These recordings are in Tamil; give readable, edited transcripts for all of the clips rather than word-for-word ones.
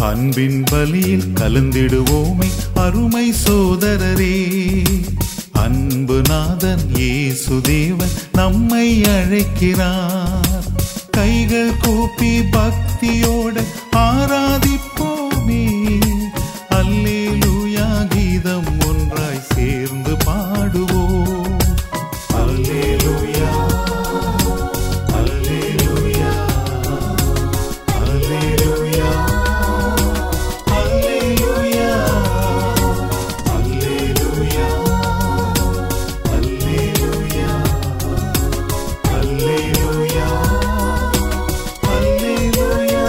அன்பின் பலியில் கலந்திடுவோமே அருமை சோதரரே. அன்பு நாதன் இயேசு தேவன் நம்மை அழைக்கிறார். கைகள் கூப்பி பக்தியோடு ஆராதிப்போமே. அல்லேலூயா கீதம் ஒன்றாய் சேர்ந்து பாடுவோம். அல்லேலூயா அல்லேலூயா அல்லேலூயா அல்லேலூயா அல்லேலூயா அல்லேலூயா அல்லேலூயா அல்லேலூயா.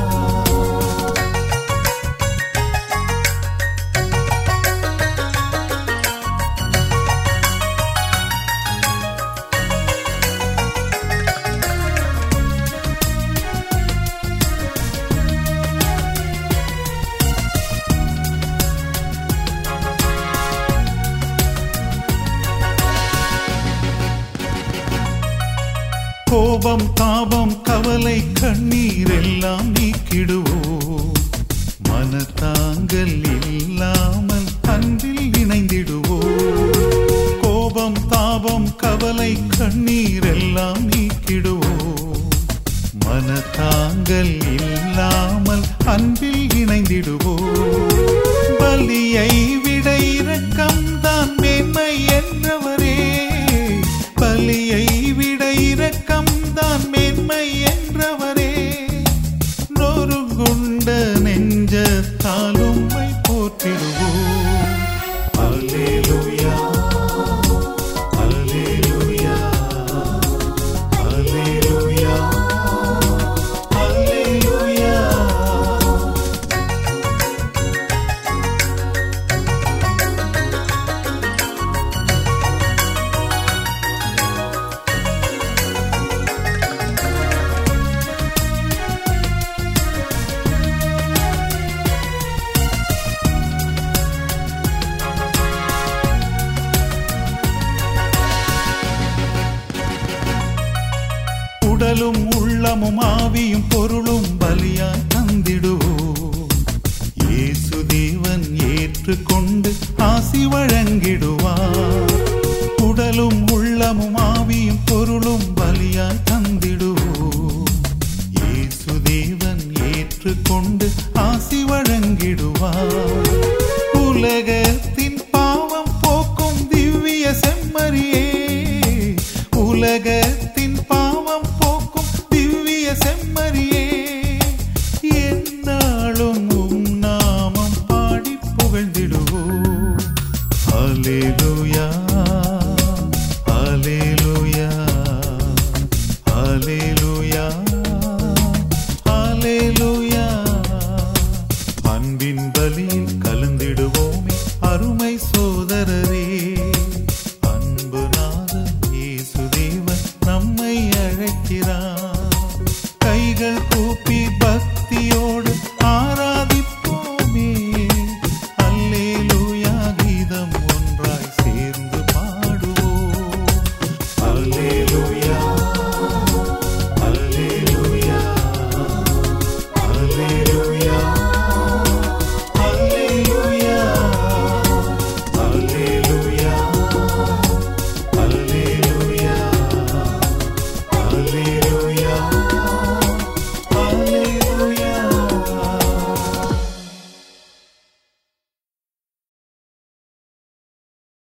கோபம் தாபம் கவலை கண்ணீர் எல்லாம் நீக்கிடுவோம். மனத்தாங்கல் இல்லாமல் அன்பில் இணைந்திடுவோம். கோபம் தாபம் கவலை கண்ணீர் எல்லாம் நீக்கிடுவோம். மனத்தாங்கல் இல்லாமல் அன்பில் இணைந்திடுவோம். பலியை விட இரக்கம்தான் மேன்மை என்றவரே. பலியை விட இரக்கம்தான் மேன்மை என்றவரே. நொறுங்குண்ட நெஞ்சத்தால் உம்மை போற்றிடுவோம். அல்லேலூயா அல்லேலூயா அல்லேலூயா அல்லேலூயா. உடலும் உள்ளமும் ஆவியும் பொருளும் பலியாய் தந்திடுவோம். இயேசு தேவன் ஏற்றுக்கொண்டு ஆசி வழங்கிடுவார். உடலும் உள்ளமும் ஆவியும் பொருளும் பலியாய் தந்திடுவோம். இயேசு தேவன் ஏற்றுக்கொண்டு ஆசி வழங்கிடுவார். உலகத்தின் பாவம் போக்கும் திவ்ய செம்மறியே. உலகத்தின் பாவம் போக்கும் திவ்ய செம்மறியே. என்னாலும் உம் நாமம் பாடி புகழ்ந்திடுவோம். அல்லேலூயா அல்லேலூயா அல்லேலூயா அல்லேலூயா. அன்பின் பலியில் கலந்திடுவோமே அருமை சோதரரே. அன்பு நாதன் இயேசு தேவன் நம்மை அழைக்கிறார்.